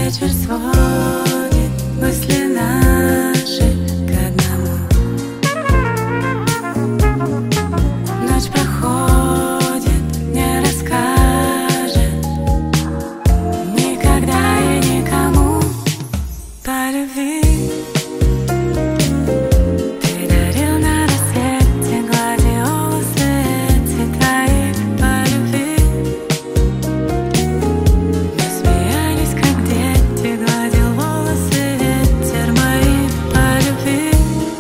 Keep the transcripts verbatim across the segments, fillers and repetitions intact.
вечер сводит мысли наши к одному. Ночь проходит, не расскажет никогда и никому по любви. Ты дарил на рассвете, гладил волосы эти твои по любви. Мы смеялись, как дети, гладил волосы ветер мои по любви.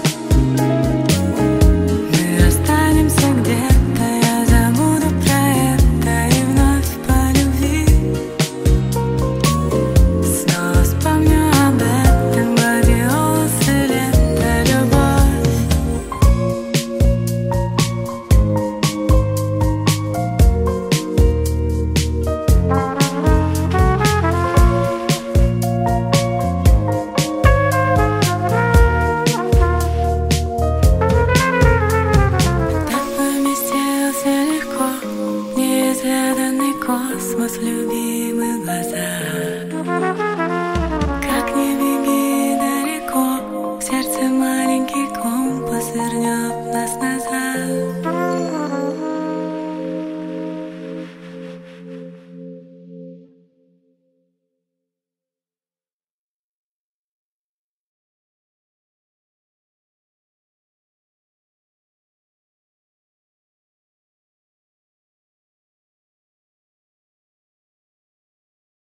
Мы расстанемся где-то, я забуду про это и вновь по любви. Снова вспомню об этом, гладил волосы лето, любовь. Так поместился легко неизведанный космос любимых глазах. Как не беги далеко, в сердце маленький компас вернет нас на